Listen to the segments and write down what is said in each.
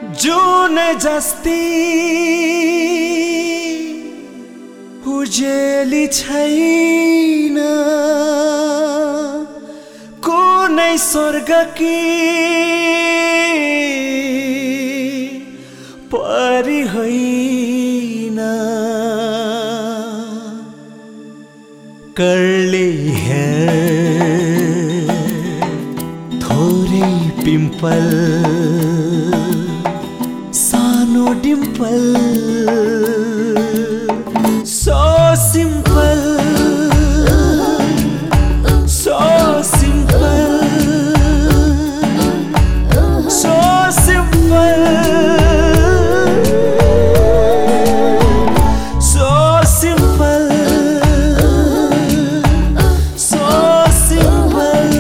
जुन जस्ती उजेली छैन कुनै स्वर्गकी परी होइन कर्ली हेयर थोरै पिम्पल सानो Dimple so simple so simple so simple so simple so simple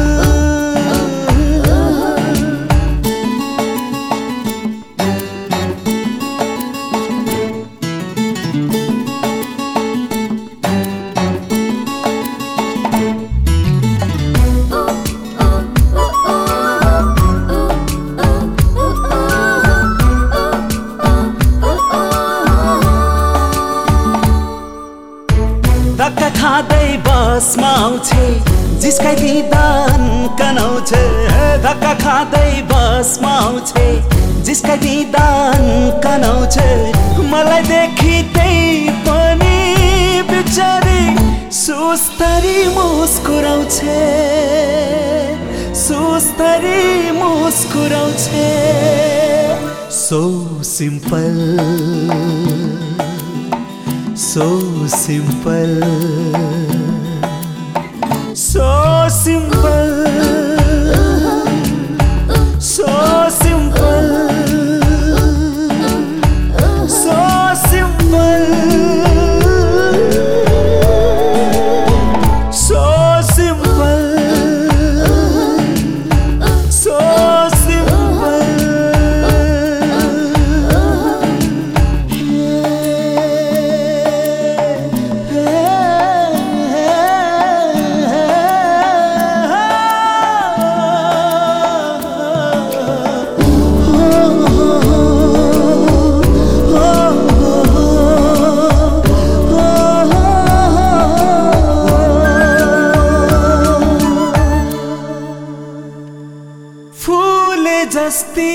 धक्का खाँदै बसमा आउँछे जिस्काइदिँदा कनाउँछे धक्का खाँदै बसमा आउँछे जिस्काइदिँदा कनाउँछे मलाई देखि त्यही पनि बिचारी सुस्तरी मुस्कुराउँछे सुस्तरी मुस्कुराउँछे so simple so simple so simple so simple so simple so simple so जस्ती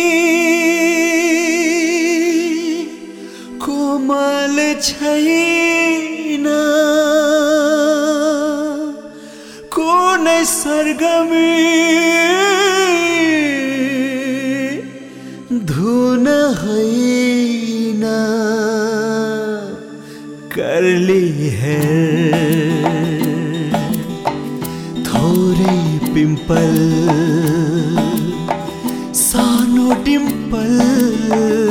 कोमल छैन कुनै सर्गमी धुन होइन कर्ली हेयर थोरै पिम्पल सानो डिम्पल